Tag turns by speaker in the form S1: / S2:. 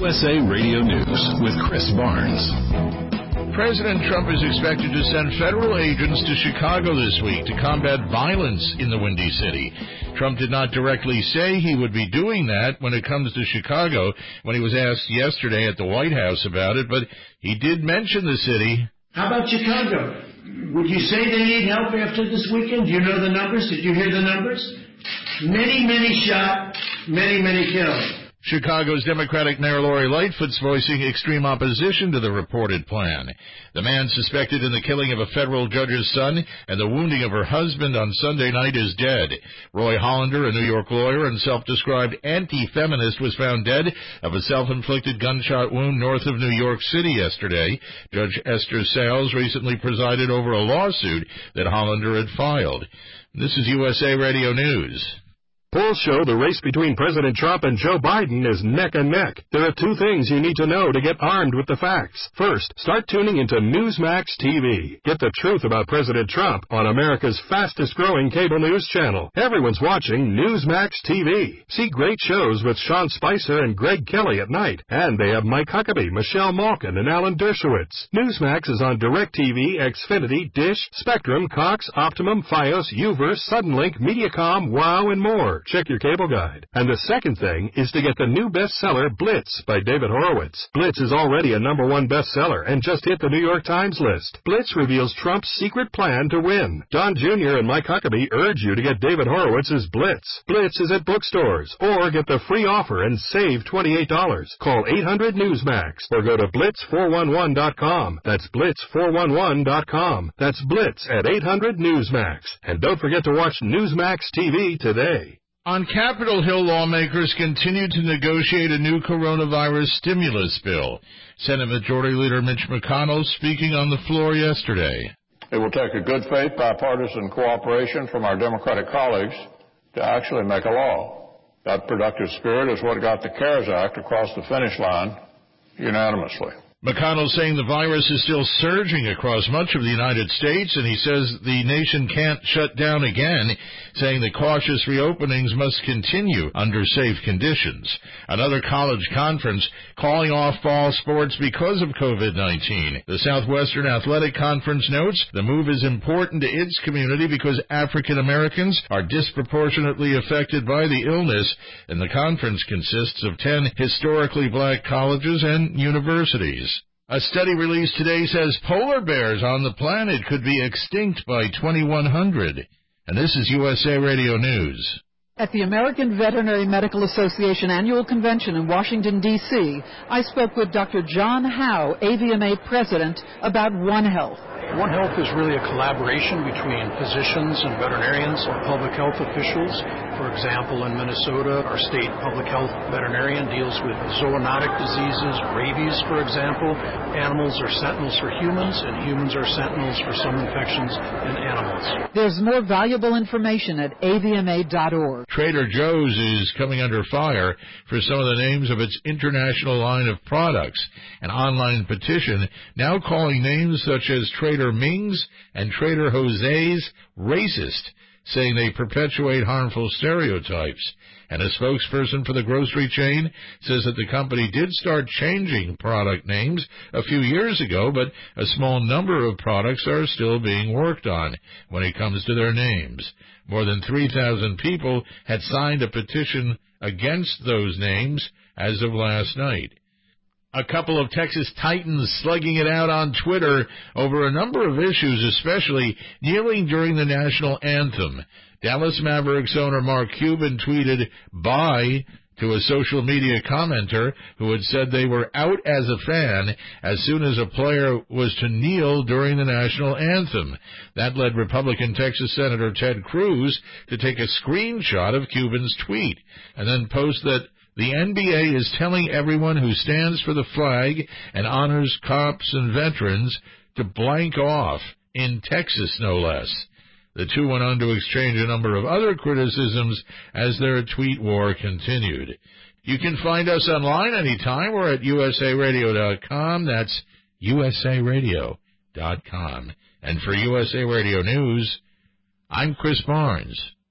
S1: USA Radio News with Chris Barnes.
S2: President Trump is expected to send federal agents to Chicago this week to combat violence in the Windy City. Trump did not directly say he would be doing that when it comes to Chicago when he was asked yesterday at the White House about it, but he did mention the city.
S3: How about Chicago? Would you say they need help after this weekend? Do you know the numbers? Did you hear the numbers? Many shot, many killed.
S2: Chicago's Democratic Mayor Lori Lightfoot's voicing extreme opposition to the reported plan. The man suspected in the killing of a federal judge's son and the wounding of her husband on Sunday night is dead. Roy Hollander, a New York lawyer and self-described anti-feminist, was found dead of a self-inflicted gunshot wound north of New York City yesterday. Judge Esther Sales recently presided over a lawsuit that Hollander had filed. This is USA Radio News.
S4: Polls show the race between President Trump and Joe Biden is neck and neck. There are two things you need to know to get armed with the facts. First, start tuning into Newsmax TV. Get the truth about President Trump on America's fastest-growing cable news channel. Everyone's watching Newsmax TV. See great shows with Sean Spicer and Greg Kelly at night. And they have Mike Huckabee, Michelle Malkin, and Alan Dershowitz. Newsmax is on DirecTV, Xfinity, Dish, Spectrum, Cox, Optimum, Fios, Uverse, Suddenlink, Mediacom, Wow, and more. Check your cable guide. And the second thing is to get the new bestseller Blitz by David Horowitz. Blitz is already a #1 bestseller and just hit the New York Times list. Blitz reveals Trump's secret plan to win. Don Jr. and Mike Huckabee urge you to get David Horowitz's Blitz. Blitz is at bookstores, or get the free offer and save $28. Call 800-NEWSMAX or go to blitz411.com. That's blitz411.com. That's Blitz at 800-NEWSMAX. And don't forget to watch Newsmax TV today.
S2: On Capitol Hill, lawmakers continue to negotiate a new coronavirus stimulus bill. Senate Majority Leader Mitch McConnell speaking on the floor yesterday.
S5: It will take a good faith bipartisan cooperation from our Democratic colleagues to actually make a law. That productive spirit is what got the CARES Act across the finish line unanimously.
S2: McConnell saying the virus is still surging across much of the United States, and he says the nation can't shut down again, saying the cautious reopenings must continue under safe conditions. Another college conference calling off fall sports because of COVID-19. The Southwestern Athletic Conference notes the move is important to its community because African Americans are disproportionately affected by the illness, and the conference consists of 10 historically black colleges and universities. A study released today says polar bears on the planet could be extinct by 2100. And this is USA Radio News.
S6: At the American Veterinary Medical Association Annual Convention in Washington, D.C., I spoke with Dr. John Howe, AVMA President, about One Health.
S7: One Health is really a collaboration between physicians and veterinarians and public health officials. For example, in Minnesota, our state public health veterinarian deals with zoonotic diseases, rabies, for example. Animals are sentinels for humans, and humans are sentinels for some infections in animals.
S6: There's more valuable information at avma.org.
S2: Trader Joe's is coming under fire for some of the names of its international line of products. An online petition now calling names such as Trader Ming's and Trader Jose's racist, saying they perpetuate harmful stereotypes. And a spokesperson for the grocery chain says that the company did start changing product names a few years ago, but a small number of products are still being worked on when it comes to their names. More than 3,000 people had signed a petition against those names as of last night. A couple of Texas Titans slugging it out on Twitter over a number of issues, especially kneeling during the national anthem. Dallas Mavericks owner Mark Cuban tweeted, "Bye," to a social media commenter who had said they were out as a fan as soon as a player was to kneel during the national anthem. That led Republican Texas Senator Ted Cruz to take a screenshot of Cuban's tweet and then post that the NBA is telling everyone who stands for the flag and honors cops and veterans to blank off, in Texas no less. The two went on to exchange a number of other criticisms as their tweet war continued. You can find us online anytime. We're at usaradio.com. That's usaradio.com. And for USA Radio News, I'm Chris Barnes.